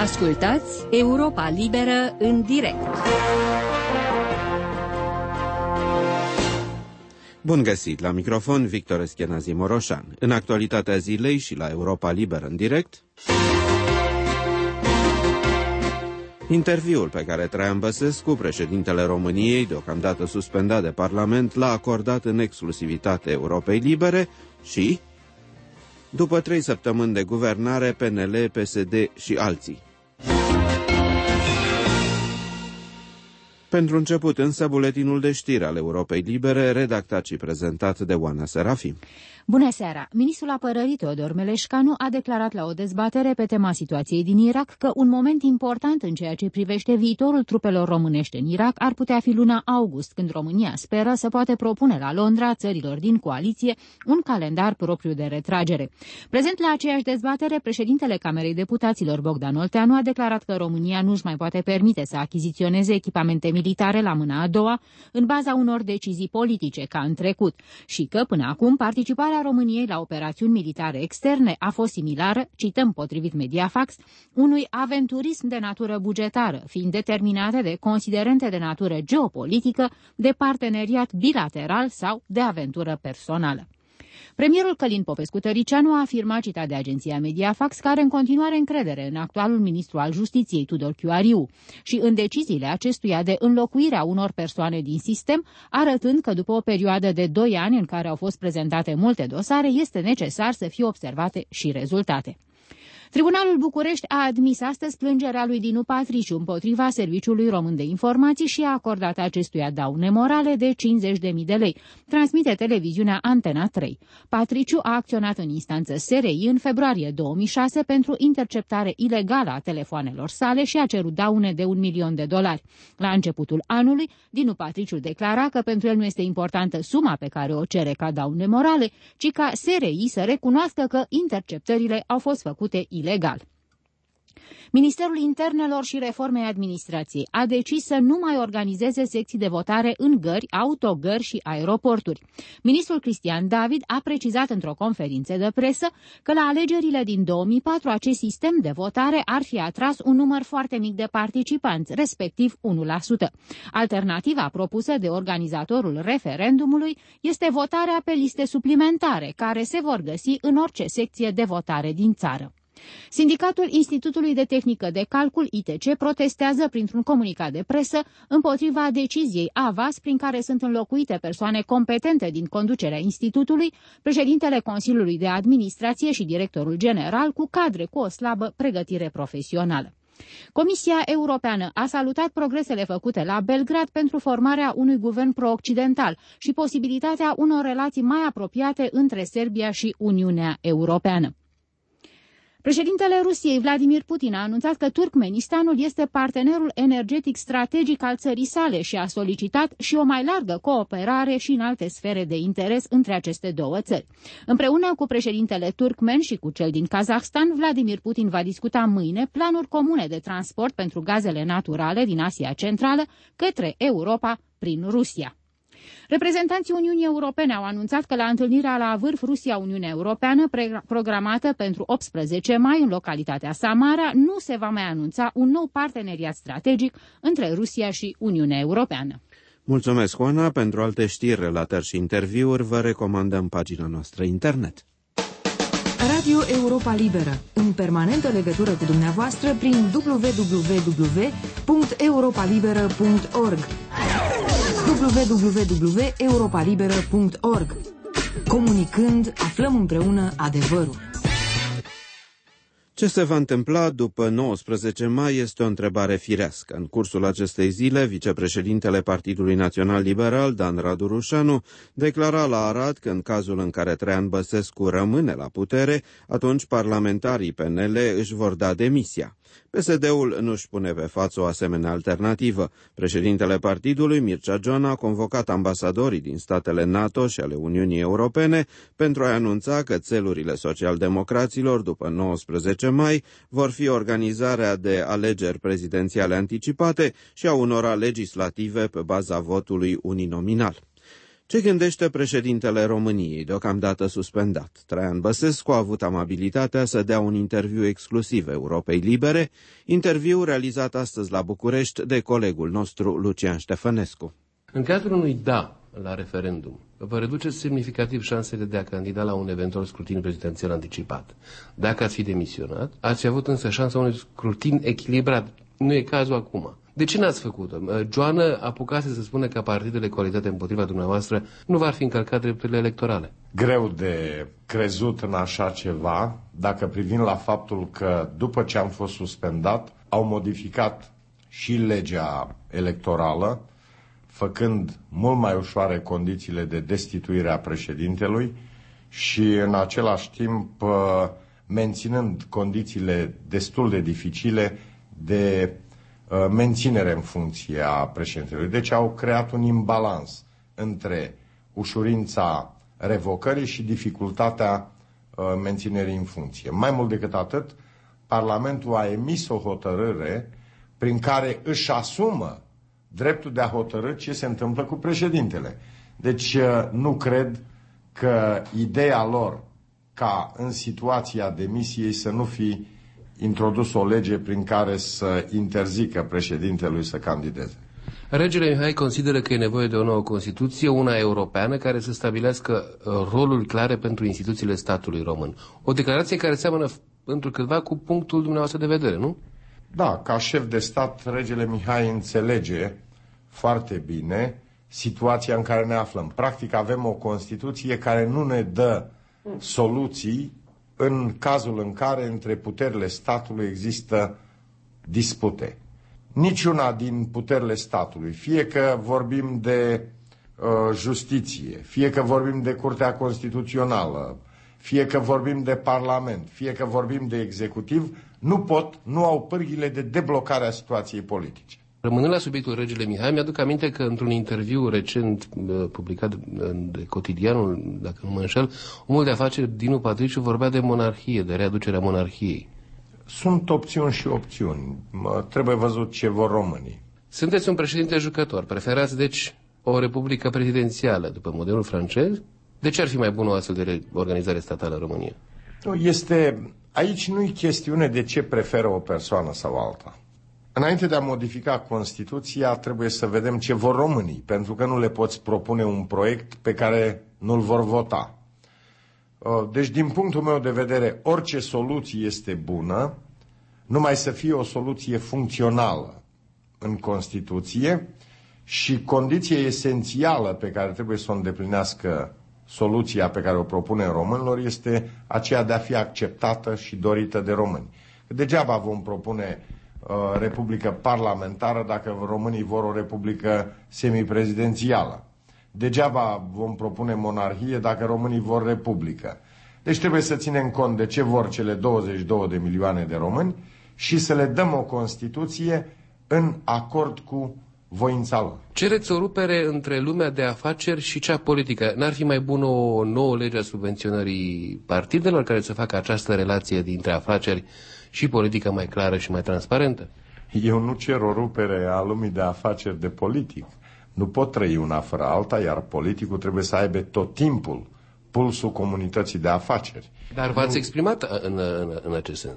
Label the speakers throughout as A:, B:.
A: Ascultați Europa Liberă în direct.
B: Bun găsit! La microfon Victor Eschenazi Moroșan. În actualitatea zilei și la Europa Liberă în direct, interviul pe care Traian Băsescu, președintele României, deocamdată suspendat de Parlament, l-a acordat în exclusivitate Europei Libere și, după 3 săptămâni de guvernare, PNL, PSD și alții. Pentru început, însă, buletinul de știri al Europei Libere, redactat și prezentat de Oana Serafim.
C: Bună seara! Ministrul Apărării Teodor Meleșcanu a declarat la o dezbatere pe tema situației din Irak că un moment important în ceea ce privește viitorul trupelor românești în Irak ar putea fi luna august, când România speră să poate propune la Londra țărilor din coaliție un calendar propriu de retragere. Prezent la aceeași dezbatere, președintele Camerei Deputaților Bogdan Olteanu a declarat că România nu-și mai poate permite să achiziționeze echipamente militare la mâna a doua în baza unor decizii politice, ca în trecut, și că, până acum, participarea României la operațiuni militare externe a fost similară, cităm potrivit Mediafax, unui aventurism de natură bugetară, fiind determinate de considerente de natură geopolitică, de parteneriat bilateral sau de aventură personală. Premierul Călin Popescu-Tăricianu a afirmat, citat de agenția Mediafax, că are în continuare încredere în actualul ministru al Justiției, Tudor Chiuariu, și în deciziile acestuia de înlocuire a unor persoane din sistem, arătând că după o perioadă de 2 ani în care au fost prezentate multe dosare, este necesar să fie observate și rezultate. Tribunalul București a admis astăzi plângerea lui Dinu Patriciu împotriva Serviciului Român de Informații și a acordat acestuia daune morale de 50.000 de lei, transmite televiziunea Antena 3. Patriciu a acționat în instanță SRI în februarie 2006 pentru interceptare ilegală a telefoanelor sale și a cerut daune de $1.000.000. La începutul anului, Dinu Patriciu declara că pentru el nu este importantă suma pe care o cere ca daune morale, ci ca SRI să recunoască că interceptările au fost făcute ilegal. Ministerul Internelor și Reformei Administrației a decis să nu mai organizeze secții de votare în gări, autogări și aeroporturi. Ministrul Cristian David a precizat într-o conferință de presă că la alegerile din 2004 acest sistem de votare ar fi atras un număr foarte mic de participanți, respectiv 1%. Alternativa propusă de organizatorul referendumului este votarea pe liste suplimentare, care se vor găsi în orice secție de votare din țară. Sindicatul Institutului de Tehnică de Calcul, ITC, protestează printr-un comunicat de presă împotriva deciziei AVAS prin care sunt înlocuite persoane competente din conducerea institutului, președintele Consiliului de Administrație și directorul general, cu cadre cu o slabă pregătire profesională. Comisia Europeană a salutat progresele făcute la Belgrad pentru formarea unui guvern pro-occidental și posibilitatea unor relații mai apropiate între Serbia și Uniunea Europeană. Președintele Rusiei, Vladimir Putin, a anunțat că Turkmenistanul este partenerul energetic strategic al țării sale și a solicitat și o mai largă cooperare și în alte sfere de interes între aceste două țări. Împreună cu președintele turkmen și cu cel din Kazahstan, Vladimir Putin va discuta mâine planuri comune de transport pentru gazele naturale din Asia Centrală către Europa prin Rusia. Reprezentanții Uniunii Europene au anunțat că la întâlnirea la vârf Rusia-Uniunea Europeană, programată pentru 18 mai în localitatea Samara, nu se va mai anunța un nou parteneriat strategic între Rusia și Uniunea Europeană.
B: Mulțumesc, Oana. Pentru alte știri, relatări și interviuri, vă recomandăm pagina noastră internet.
D: Radio Europa Liberă, în permanentă legătură cu dumneavoastră prin www.europalibera.org www.europalibera.org. Comunicând, aflăm împreună adevărul.
B: Ce se va întâmpla după 19 mai este o întrebare firească. În cursul acestei zile, vicepreședintele Partidului Național Liberal, Dan Radu Rușanu, declara la Arad că în cazul în care Traian Băsescu rămâne la putere, atunci parlamentarii PNL își vor da demisia. PSD-ul nu-și pune pe față o asemenea alternativă. Președintele partidului, Mircea Joana, a convocat ambasadorii din statele NATO și ale Uniunii Europene pentru a anunța că țelurile socialdemocraților după 19 mai vor fi organizarea de alegeri prezidențiale anticipate și a unora legislative pe baza votului uninominal. Ce gândește președintele României, deocamdată suspendat? Traian Băsescu a avut amabilitatea să dea un interviu exclusiv Europei Libere, interviu realizat astăzi la București de colegul nostru Lucian Ștefănescu.
E: În cazul unui da la referendum, vă reduceți semnificativ șansele de a candida la un eventual scrutin prezidențial anticipat. Dacă ați fi demisionat, ați fi avut însă șansa unui scrutin echilibrat. Nu e cazul acum. De ce n-ați făcut-o? Joană apucase să spună că partidele coalitate împotriva dumneavoastră nu v-ar fi încălcat drepturile electorale.
F: Greu de crezut în așa ceva, dacă privim la faptul că după ce am fost suspendat, au modificat și legea electorală, făcând mult mai ușoare condițiile de destituire a președintelui și în același timp menținând condițiile destul de dificile de menținere în funcție a președintelui. Deci au creat un imbalans între ușurința revocării și dificultatea menținerii în funcție. Mai mult decât atât, Parlamentul a emis o hotărâre prin care își asumă dreptul de a hotărî ce se întâmplă cu președintele. Deci nu cred că ideea lor ca în situația demisiei să nu fi introdus o lege prin care să interzică președintelui să candideze.
E: Regele Mihai consideră că e nevoie de o nouă Constituție, una europeană, care să stabilească roluri clare pentru instituțiile statului român. O declarație care seamănă întrucâtva cu punctul dumneavoastră de vedere, nu?
F: Da, ca șef de stat, regele Mihai înțelege foarte bine situația în care ne aflăm. Practic avem o Constituție care nu ne dă soluții în cazul în care între puterile statului există dispute. Niciuna din puterile statului, fie că vorbim de justiție, fie că vorbim de Curtea Constituțională, fie că vorbim de Parlament, fie că vorbim de executiv, nu au pârghile de deblocare a situației politice.
E: Rămânând la subiectul regele Mihai, mi-aduc aminte că într-un interviu recent publicat de Cotidianul, dacă nu mă înșel, omul de afaceri Dinu Patriciu vorbea de monarhie, de readucerea monarhiei.
F: Sunt opțiuni și opțiuni. Trebuie văzut ce vor românii.
E: Sunteți un președinte jucător. Preferați, deci, o republică prezidențială după modelul francez? De ce ar fi mai bună o astfel de organizare statală în România?
F: Aici nu e chestiune de ce preferă o persoană sau alta. Înainte de a modifica Constituția, trebuie să vedem ce vor românii, pentru că nu le poți propune un proiect pe care nu-l vor vota. Deci, din punctul meu de vedere, orice soluție este bună, numai să fie o soluție funcțională în Constituție și condiția esențială pe care trebuie să o îndeplinească soluția pe care o propune românilor este aceea de a fi acceptată și dorită de români. Degeaba vom propune republică parlamentară dacă românii vor o republică semiprezidențială. Degeaba vom propune monarhie dacă românii vor republică. Deci trebuie să ținem cont de ce vor cele 22 de milioane de români și să le dăm o Constituție în acord cu voința lor.
E: Cereți o rupere între lumea de afaceri și cea politică. N-ar fi mai bună o nouă lege a subvenționării partidelor care să facă această relație dintre afaceri și politică mai clară și mai transparentă?
F: Eu nu cer o rupere a lumii de afaceri de politic. Nu pot trăi una fără alta, iar politicul trebuie să aibă tot timpul pulsul comunității de afaceri.
E: Dar v-ați exprimat în acest sens.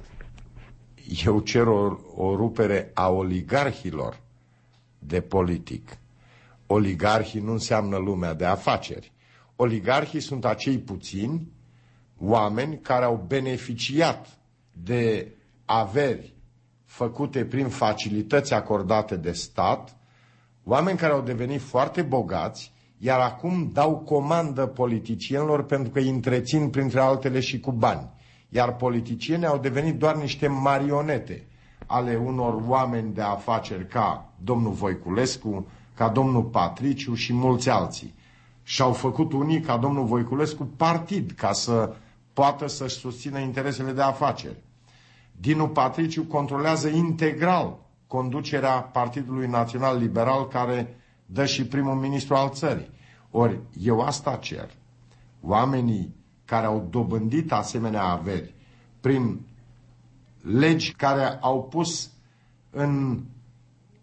F: Eu cer o rupere a oligarhilor de politic. Oligarhii nu înseamnă lumea de afaceri. Oligarhii sunt acei puțini oameni care au beneficiat de averi făcute prin facilități acordate de stat, oameni care au devenit foarte bogați, iar acum dau comandă politicienilor pentru că îi întrețin printre altele și cu bani. Iar politicienii au devenit doar niște marionete ale unor oameni de afaceri ca domnul Voiculescu, ca domnul Patriciu și mulți alții. Și-au făcut unii, ca domnul Voiculescu, partid ca să poată să-și susțină interesele de afaceri. Dinu Patriciu controlează integral conducerea Partidului Național Liberal, care dă și primul ministru al țării. Ori eu asta cer. Oamenii care au dobândit asemenea averi prin legi care au pus în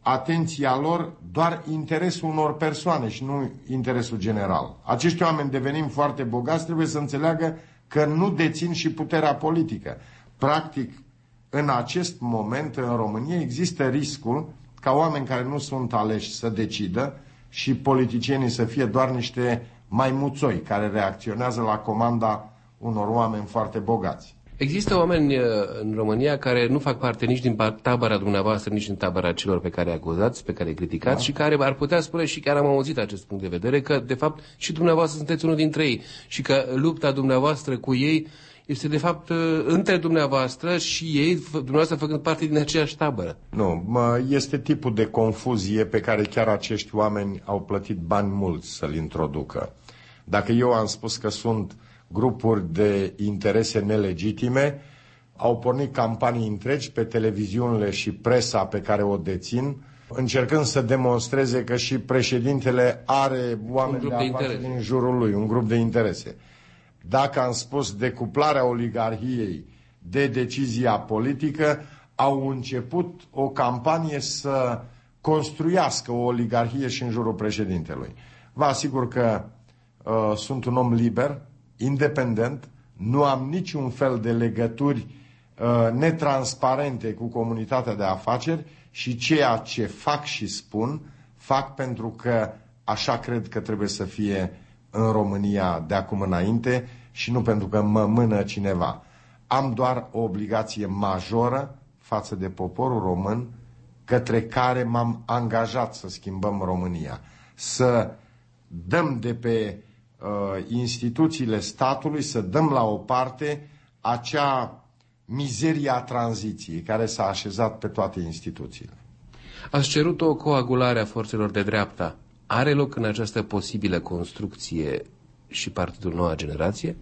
F: atenția lor doar interesul unor persoane și nu interesul general. Acești oameni, devenind foarte bogați, trebuie să înțeleagă că nu dețin și puterea politică. Practic, în acest moment, în România, există riscul ca oameni care nu sunt aleși să decidă și politicienii să fie doar niște maimuțoi care reacționează la comanda unor oameni foarte bogați.
E: Există oameni în România care nu fac parte nici din tabăra dumneavoastră, nici din tabăra celor pe care îi acuzați, pe care îi criticați, și care ar putea spune, și chiar am auzit acest punct de vedere, că de fapt și dumneavoastră sunteți unul dintre ei și că lupta dumneavoastră cu ei este de fapt între dumneavoastră și ei, dumneavoastră făcând parte din aceeași tabără.
F: Nu, este tipul de confuzie pe care chiar acești oameni au plătit bani mulți să-l introducă. Dacă eu am spus că sunt grupuri de interese nelegitime, au pornit campanii întregi pe televiziunile și presa pe care o dețin, încercând să demonstreze că și președintele are oameni de afaceri din jurul lui, un grup de interese. Dacă am spus decuplarea oligarhiei de decizia politică, au început o campanie să construiască o oligarhie și în jurul președintelui. Vă asigur că sunt un om liber, independent, nu am niciun fel de legături netransparente cu comunitatea de afaceri și ceea ce fac și spun, fac pentru că așa cred că trebuie să fie în România de acum înainte și nu pentru că mă mână cineva. Am doar o obligație majoră față de poporul român, către care m-am angajat să schimbăm România. Să dăm de pe instituțiile statului, să dăm la o parte acea mizerie a tranziției care s-a așezat pe toate instituțiile.
E: Ați cerut o coagulare a forțelor de dreapta. Are loc în această posibilă construcție și Partidul Noua Generație?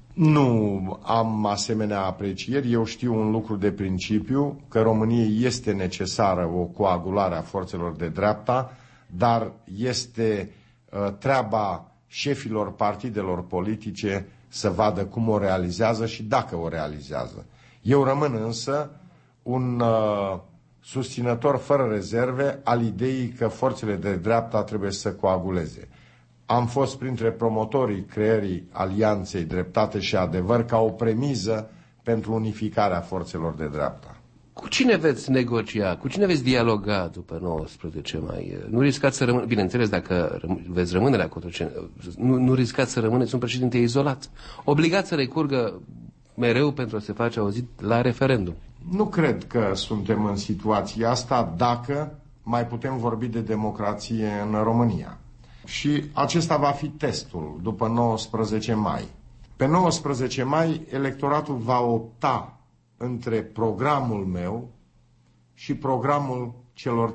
F: Nu am asemenea aprecieri. Eu știu un lucru de principiu, că României este necesară o coagulare a forțelor de dreapta, dar este treaba șefilor partidelor politice să vadă cum o realizează și dacă o realizează. Eu rămân însă un susținător fără rezerve al ideii că forțele de dreapta trebuie să coaguleze. Am fost printre promotorii creării Alianței Dreptate și Adevăr ca o premiză pentru unificarea forțelor de dreapta.
E: Cu cine veți negocia? Cu cine veți dialoga după 19 mai? Nu riscați să rămâneți, bineînțeles, dacă veți rămâne la Cotroceni, nu riscați să rămâneți un președinte izolat, obligați să recurgă mereu pentru a se face auzit la referendum.
F: Nu cred că suntem în situația asta dacă mai putem vorbi de democrație în România. Și acesta va fi testul după 19 mai. Pe 19 mai, electoratul va opta între programul meu și programul celor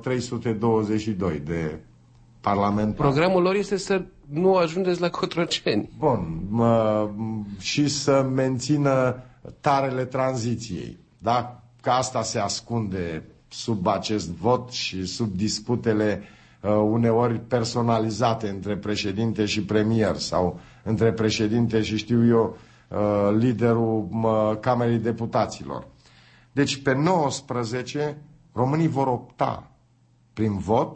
F: 322 de parlamentari.
E: Programul lor este să nu ajungeți la Cotroceni.
F: Bun, și să mențină tarele tranziției. Da? Că asta se ascunde sub acest vot și sub disputele uneori personalizate între președinte și premier sau între președinte și, știu eu, liderul Camerei Deputaților. Deci pe 19 românii vor opta prin vot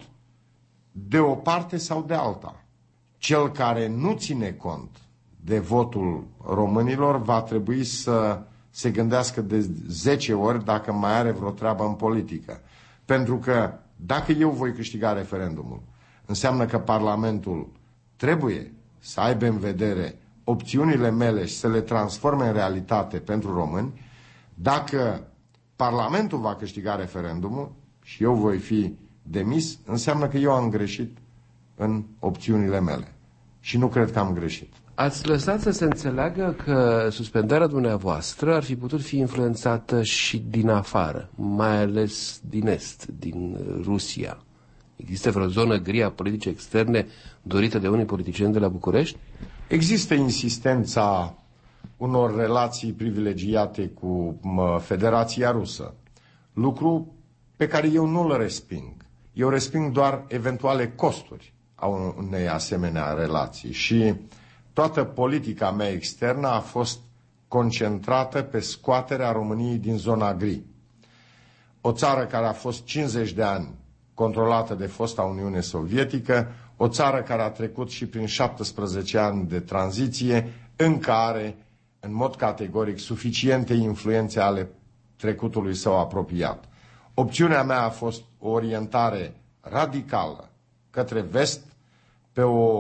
F: de o parte sau de alta. Cel care nu ține cont de votul românilor va trebui să se gândească de 10 ori dacă mai are vreo treabă în politică. Pentru că dacă eu voi câștiga referendumul, înseamnă că Parlamentul trebuie să aibă în vedere opțiunile mele și să le transforme în realitate pentru români. Dacă Parlamentul va câștiga referendumul și eu voi fi demis, înseamnă că eu am greșit în opțiunile mele. Și nu cred că am greșit.
E: Ați lăsat să se înțeleagă că suspendarea dumneavoastră ar fi putut fi influențată și din afară, mai ales din Est, din Rusia. Există vreo zonă gri a politicii externe dorită de unii politicieni de la București?
F: Există insistența unor relații privilegiate cu Federația Rusă, lucru pe care eu nu-l resping. Eu resping doar eventuale costuri a unei asemenea relații și toată politica mea externă a fost concentrată pe scoaterea României din zona gri. O țară care a fost 50 de ani controlată de fosta Uniune Sovietică, o țară care a trecut și prin 17 ani de tranziție, în care, în mod categoric, suficiente influențe ale trecutului său apropiat. Opțiunea mea a fost o orientare radicală către vest, pe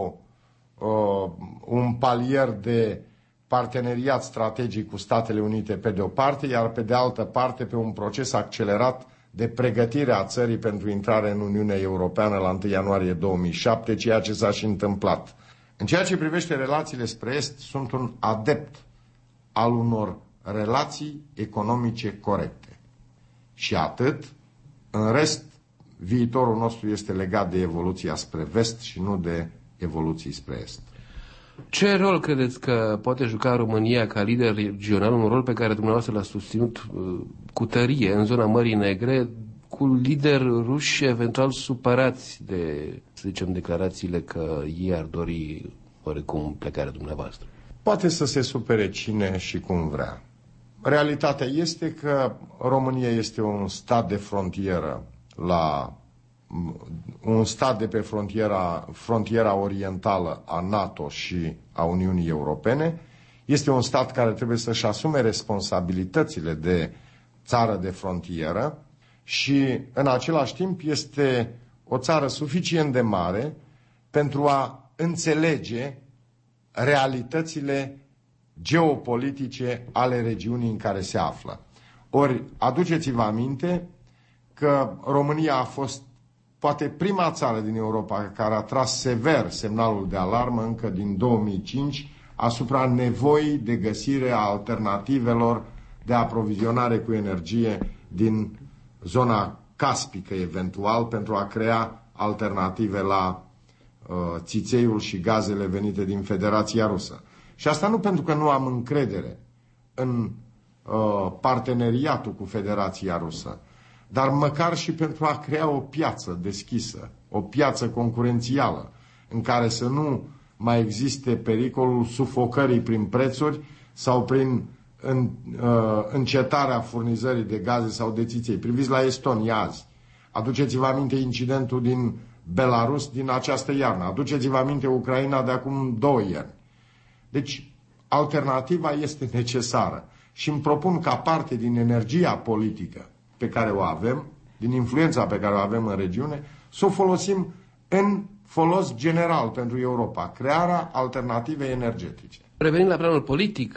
F: un palier de parteneriat strategic cu Statele Unite pe de o parte, iar pe de altă parte pe un proces accelerat de pregătire a țării pentru intrare în Uniunea Europeană la 1 ianuarie 2007, ceea ce s-a și întâmplat. În ceea ce privește relațiile spre Est, sunt un adept al unor relații economice corecte. Și atât. În rest, viitorul nostru este legat de evoluția spre vest și nu de evoluții spre est.
E: Ce rol credeți că poate juca România ca lider regional, un rol pe care dumneavoastră l-a susținut cu tărie în zona Mării Negre, cu lideri ruși eventual supărați de, să zicem, declarațiile că ei ar dori oricum plecarea dumneavoastră?
F: Poate să se supere cine și cum vrea. Realitatea este că România este un stat de frontieră un stat de pe frontiera orientală a NATO și a Uniunii Europene. Este un stat care trebuie să-și asume responsabilitățile de țară de frontieră și în același timp este o țară suficient de mare pentru a înțelege realitățile geopolitice ale regiunii în care se află. Ori, aduceți-vă aminte că România a fost poate prima țară din Europa care a tras sever semnalul de alarmă încă din 2005 asupra nevoii de găsire a alternativelor de aprovizionare cu energie din zona caspică eventual pentru a crea alternative la țițeiul și gazele venite din Federația Rusă. Și asta nu pentru că nu am încredere în parteneriatul cu Federația Rusă, dar măcar și pentru a crea o piață deschisă, o piață concurențială, în care să nu mai existe pericolul sufocării prin prețuri sau prin încetarea furnizării de gaze sau de țiței. Priviți la Estonia azi. Aduceți-vă aminte incidentul din Belarus din această iarnă. Aduceți-vă aminte Ucraina de acum 2 ani. Deci, alternativa este necesară și îmi propun ca parte din energia politică pe care o avem, din influența pe care o avem în regiune, să o folosim în folos general pentru Europa, crearea alternativei energetice.
E: Revenind la planul politic,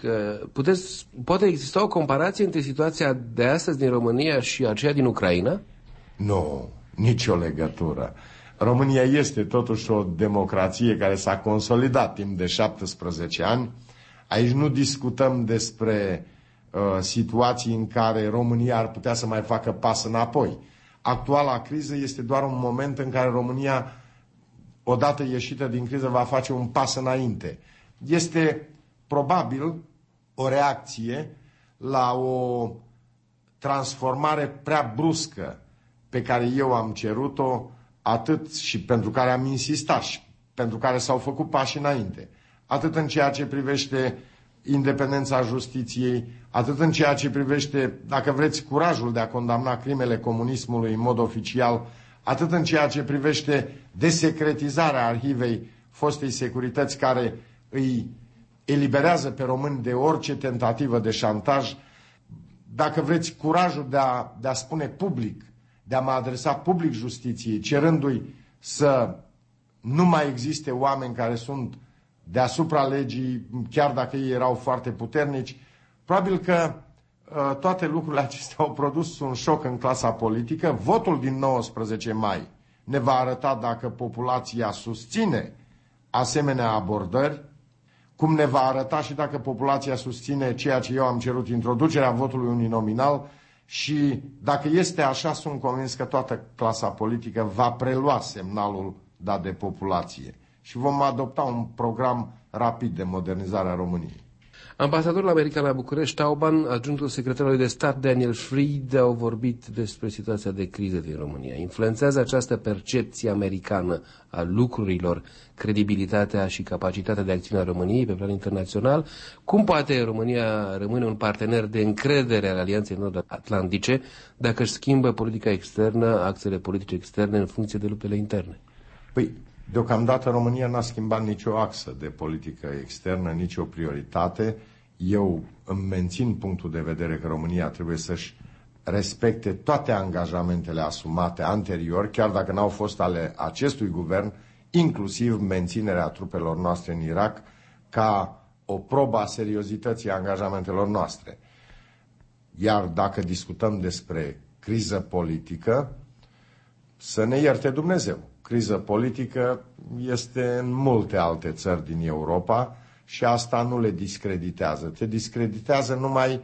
E: poate exista o comparație între situația de astăzi din România și aceea din Ucraina?
F: Nu, nicio legătură. România este totuși o democrație care s-a consolidat timp de 17 ani. Aici nu discutăm despre situații în care România ar putea să mai facă pas înapoi. Actuala criză este doar un moment în care România, odată ieșită din criză, va face un pas înainte. Este probabil o reacție la o transformare prea bruscă pe care eu am cerut-o, atât și pentru care am insistat și pentru care s-au făcut pași înainte. Atât în ceea ce privește independența justiției, atât în ceea ce privește, dacă vreți, curajul de a condamna crimele comunismului în mod oficial, atât în ceea ce privește desecretizarea arhivei fostei securități care îi eliberează pe români de orice tentativă de șantaj, dacă vreți, curajul de a spune public, de a mă adresa public justiției, cerându-i să nu mai existe oameni care sunt deasupra legii, chiar dacă ei erau foarte puternici. Probabil că toate lucrurile acestea au produs un șoc în clasa politică. Votul din 19 mai ne va arăta dacă populația susține asemenea abordări, cum ne va arăta și dacă populația susține ceea ce eu am cerut, introducerea votului uninominal. Și dacă este așa, sunt convins că toată clasa politică va prelua semnalul dat de populație și vom adopta un program rapid de modernizare a României.
E: Ambasadorul american la București, Tauban, adjunctul secretarului de stat Daniel Fried au vorbit despre situația de criză din România. Influențează această percepție americană a lucrurilor credibilitatea și capacitatea de acțiune a României pe plan internațional? Cum poate România rămâne un partener de încredere al Alianței Nord-Atlantice dacă își schimbă politica externă, axele politice externe în funcție de luptele interne?
F: Păi, deocamdată România n-a schimbat nicio axă de politică externă, nicio prioritate. Eu îmi mențin punctul de vedere că România trebuie să-și respecte toate angajamentele asumate anterior, chiar dacă n-au fost ale acestui guvern, inclusiv menținerea trupelor noastre în Irak, ca o probă a seriozității angajamentelor noastre. Iar dacă discutăm despre criză politică, să ne ierte Dumnezeu. Criză politică este în multe alte țări din Europa și asta nu le discreditează. Te discreditează numai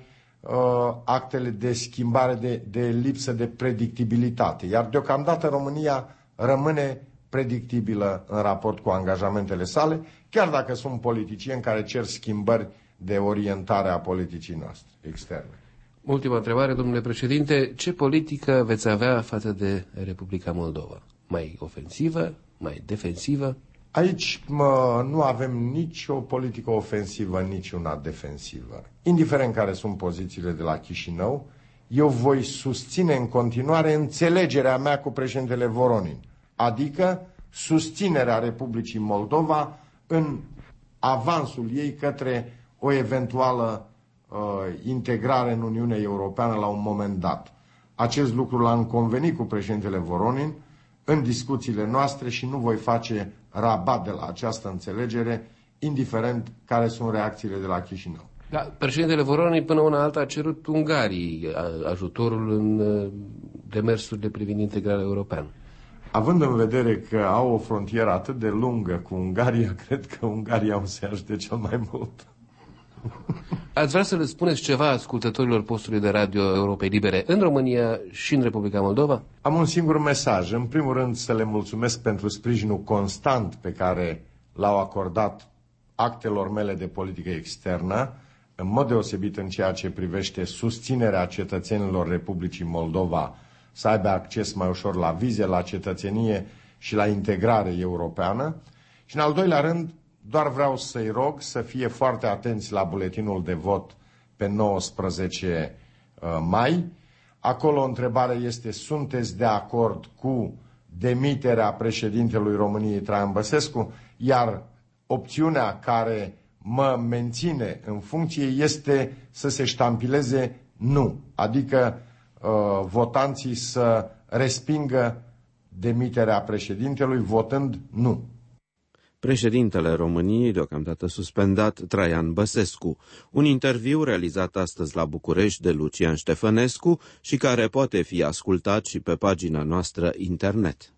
F: actele de schimbare, de lipsă de predictibilitate. Iar deocamdată România rămâne predictibilă în raport cu angajamentele sale, chiar dacă sunt politicieni care cer schimbări de orientare a politicii noastre externe.
E: Ultima întrebare, domnule președinte. Ce politică veți avea față de Republica Moldova? Mai ofensivă? Mai defensivă?
F: Aici nu avem nici o politică ofensivă, nici una defensivă. Indiferent care sunt pozițiile de la Chișinău, eu voi susține în continuare înțelegerea mea cu președintele Voronin, adică susținerea Republicii Moldova în avansul ei către o eventuală integrare în Uniunea Europeană la un moment dat. Acest lucru l-am convenit cu președintele Voronin în discuțiile noastre și nu voi face rabat de la această înțelegere, indiferent care sunt reacțiile de la Chișinău.
E: Da, președintele Voronin până una alta a cerut Ungariei ajutorul în demersurile privind integrarea europeană.
F: Având în vedere că au o frontieră atât de lungă cu Ungaria, cred că Ungaria o să ajute cel mai mult.
E: Ați vrea să le spuneți ceva ascultătorilor postului de radio Europei Libere în România și în Republica Moldova?
F: Am un singur mesaj. În primul rând să le mulțumesc pentru sprijinul constant pe care l-au acordat actelor mele de politică externă, în mod deosebit în ceea ce privește susținerea cetățenilor Republicii Moldova să aibă acces mai ușor la vize, la cetățenie și la integrare europeană. Și în al doilea rând, doar vreau să-i rog să fie foarte atenți la buletinul de vot pe 19 mai. Acolo întrebarea este: sunteți de acord cu demiterea președintelui României Traian Băsescu? Iar opțiunea care mă menține în funcție este să se ștampileze nu, adică votanții să respingă demiterea președintelui votând nu.
B: Președintele României, deocamdată suspendat, Traian Băsescu. Un interviu realizat astăzi la București de Lucian Ștefănescu și care poate fi ascultat și pe pagina noastră internet.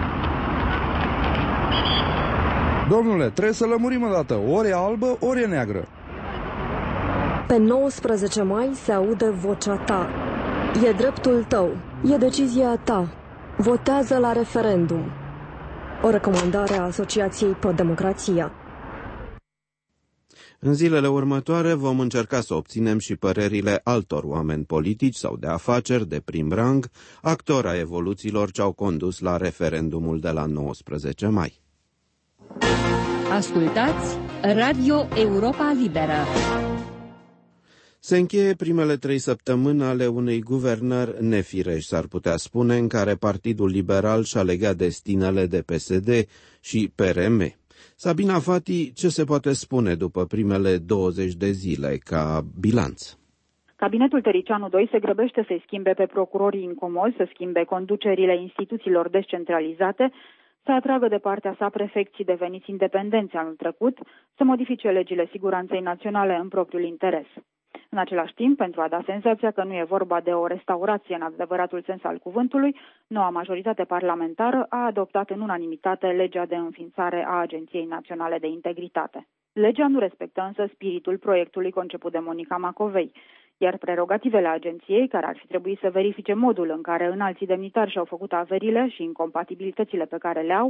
G: Domnule, trebuie să lămurim o dată. Ori e albă, ori e neagră.
H: Pe 19 mai se aude vocea ta. E dreptul tău. E decizia ta. Votează la referendum. O recomandare a Asociației Pro-Democrația.
B: În zilele următoare vom încerca să obținem și părerile altor oameni politici sau de afaceri de prim rang, actori ai evoluțiilor ce au condus la referendumul de la 19 mai.
A: Ascultați Radio Europa Liberă.
B: Se încheie primele 3 săptămâni ale unei guvernări nefirești, s-ar putea spune, în care Partidul Liberal și-a legat destinele de PSD și PRM. Sabina Fati, ce se poate spune după primele 20 de zile ca bilanț?
I: Cabinetul Tăricianu II se grăbește să-i schimbe pe procurorii incomozi, să schimbe conducerile instituțiilor descentralizate, să atragă de partea sa prefecții deveniți independenți anul trecut, să modifice legile siguranței naționale în propriul interes. În același timp, pentru a da senzația că nu e vorba de o restaurație în adevăratul sens al cuvântului, noua majoritate parlamentară a adoptat în unanimitate legea de înființare a Agenției Naționale de Integritate. Legea nu respectă însă spiritul proiectului conceput de Monica Macovei, iar prerogativele agenției, care ar fi trebuit să verifice modul în care înalții demnitari și-au făcut averile și incompatibilitățile pe care le au,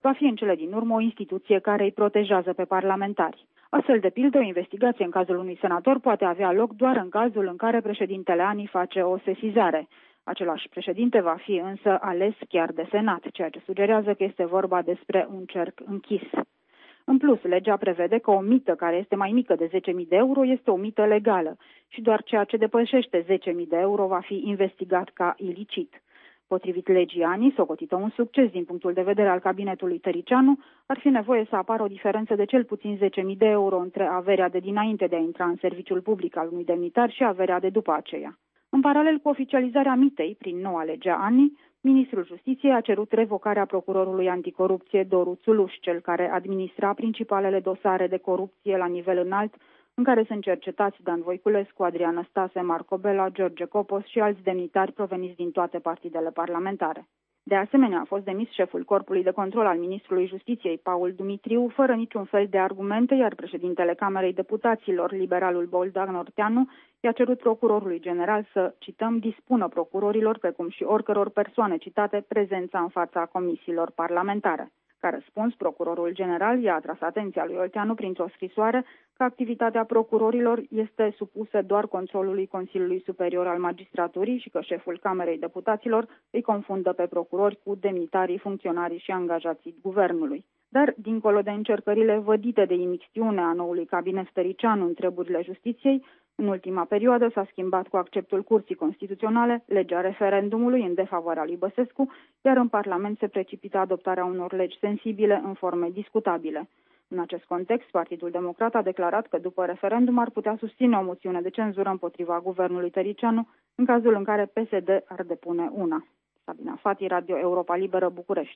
I: va fi în cele din urmă o instituție care îi protejează pe parlamentari. Astfel, de pildă, o investigație în cazul unui senator poate avea loc doar în cazul în care președintele ANI face o sesizare. Același președinte va fi însă ales chiar de Senat, ceea ce sugerează că este vorba despre un cerc închis. În plus, legea prevede că o mită care este mai mică de 10.000 de euro este o mită legală și doar ceea ce depășește 10.000 de euro va fi investigat ca ilicit. Potrivit legii ANI, socotită un succes din punctul de vedere al cabinetului Tăricianu, ar fi nevoie să apară o diferență de cel puțin 10.000 de euro între averea de dinainte de a intra în serviciul public al unui demnitar și averea de după aceea. În paralel cu oficializarea mitei prin noua lege ANI, Ministrul Justiției a cerut revocarea procurorului anticorupție Doru Țuluș, cel care administra principalele dosare de corupție la nivel înalt, în care sunt cercetați Dan Voiculescu, Adrian Năstase, Marco Bela, George Copos și alți demnitari proveniți din toate partidele parlamentare. De asemenea, a fost demis șeful Corpului de Control al Ministrului Justiției, Paul Dumitriu, fără niciun fel de argumente, iar președintele Camerei Deputaților, liberalul Boldag Norteanu, i-a cerut procurorului general să, cităm, dispună procurorilor, precum și oricăror persoane citate, prezența în fața comisiilor parlamentare. Ca răspuns, procurorul general i-a atras atenția lui Olteanu printr-o scrisoare că activitatea procurorilor este supusă doar controlului Consiliului Superior al Magistraturii și că șeful Camerei Deputaților îi confundă pe procurori cu demnitarii, funcționarii și angajații guvernului. Dar, dincolo de încercările vădite de imixtiune a noului cabinet Tăricianu în treburile justiției, în ultima perioadă s-a schimbat cu acceptul Curții Constituționale legea referendumului în defavoarea lui Băsescu, iar în Parlament se precipită adoptarea unor legi sensibile în forme discutabile. În acest context, Partidul Democrat a declarat că după referendum ar putea susține o moțiune de cenzură împotriva guvernului Tăricianu în cazul în care PSD ar depune una. Sabina Fati, Radio Europa Liberă, București.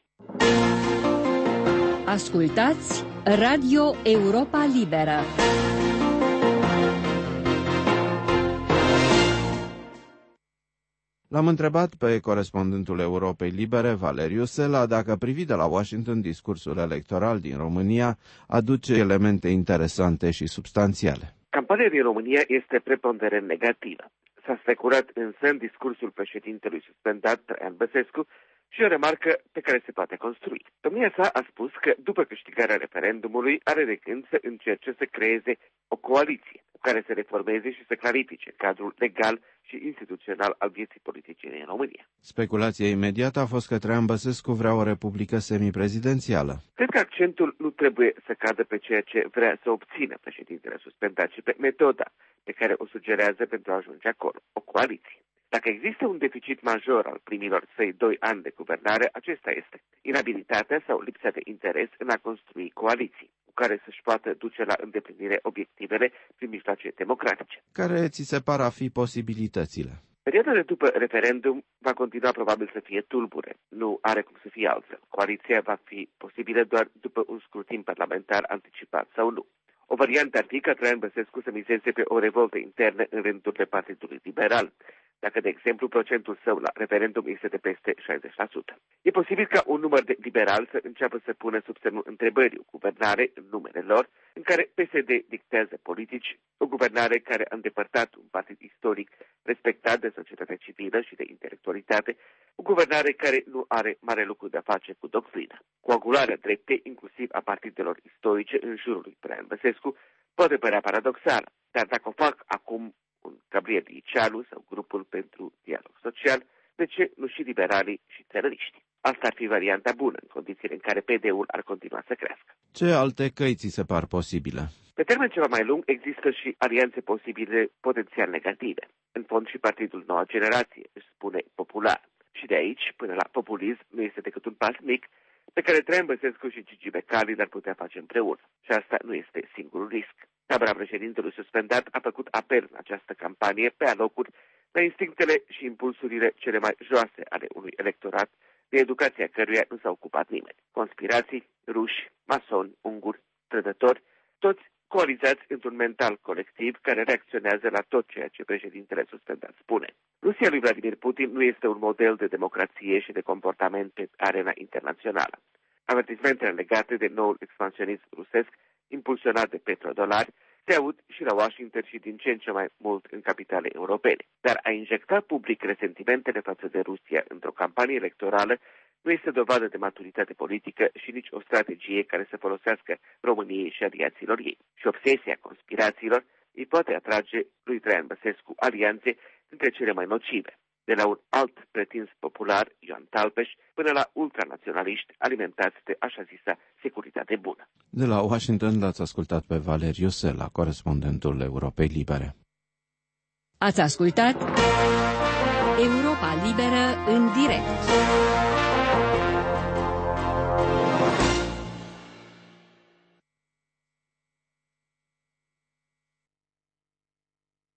A: Ascultați Radio Europa Liberă.
B: L-am întrebat pe corespondentul Europei Libere, Valeriu Sela, dacă privit de la Washington discursul electoral din România aduce elemente interesante și substanțiale.
J: Campania din România este preponderent negativă. S-a speculat însă în discursul președintelui suspendat Traian Băsescu și o remarcă pe care se poate construi. Domnia sa a spus că după câștigarea referendumului are de gând să încerce să creeze o coaliție cu care să reformeze și să clarifice cadrul legal și instituțional al vieții politice în România.
B: Speculația imediată a fost că Traian Băsescu vrea o republică semiprezidențială.
J: Cred că accentul nu trebuie să cadă pe ceea ce vrea să obțină președintele suspendat, ci pe metoda pe care o sugerează pentru a ajunge acolo, o coaliție. Dacă există un deficit major al primilor săi 2 ani de guvernare, acesta este inabilitatea sau lipsa de interes în a construi coaliții cu care să-și poată duce la îndeplinire obiectivele prin mijloace democratice.
B: Care ți se par a fi posibilitățile?
J: Perioada de după referendum va continua probabil să fie tulbure. Nu are cum să fie altfel. Coaliția va fi posibilă doar după un scrutin parlamentar anticipat sau nu. O variantă ar fi ca Traian Băsescu să mizeze pe o revoltă internă în rândurile Partidului Liberal, dacă, de exemplu, procentul său la referendum este de peste 60%. E posibil ca un număr de liberali să înceapă să pună sub semnul întrebării o guvernare în numele lor, în care PSD dictează politici, o guvernare care a îndepărtat un partid istoric respectat de societatea civilă și de intelectualitate, o guvernare care nu are mare lucru de a face cu doctrina. Coagularea dreptei, inclusiv a partidelor istorice în jurul lui Traian Băsescu, poate părea paradoxală, dar dacă o fac acum un Gabriel Liceanu sau grupul pentru dialog social, de ce nu și liberalii și țărăniștii? Asta ar fi varianta bună, în condițiile în care PD-ul ar continua să crească.
B: Ce alte căi ți se par posibile?
J: Pe termen ceva mai lung există și alianțe posibile potențial negative. În fond și Partidul Noua Generație își spune popular. Și de aici, până la populism, nu este decât un pas mic pe care Traian Băsescu și Gigi Becali l-ar putea face împreună. Și asta nu este singurul risc. Tabăra președintelui suspendat a făcut apel în această campanie pe alocuri la instinctele și impulsurile cele mai joase ale unui electorat, de educația căruia nu s-a ocupat nimeni. Conspirații, ruși, masoni, unguri, trădători, toți coalizați într-un mental colectiv care reacționează la tot ceea ce președintele suspendat spune. Rusia lui Vladimir Putin nu este un model de democrație și de comportament pe arena internațională. Avertismentele legate de noul expansionism rusesc, impulsionat de petrodolari, se aud și la Washington și din ce în ce mai mult în capitale europene. Dar a injecta public resentimentele față de Rusia într-o campanie electorală nu este dovadă de maturitate politică și nici o strategie care să folosească României și aliaților ei. Și obsesia conspirațiilor îi poate atrage lui Traian Băsescu alianțe dintre cele mai nocive, de la un alt pretins popular, Ioan Talpeș, până la ultranaționaliști alimentați de așa zisa securitate bună.
B: De la Washington l-ați ascultat pe Valeriu Sela, corespondentul Europei Libere.
A: Ați ascultat Europa Liberă în direct.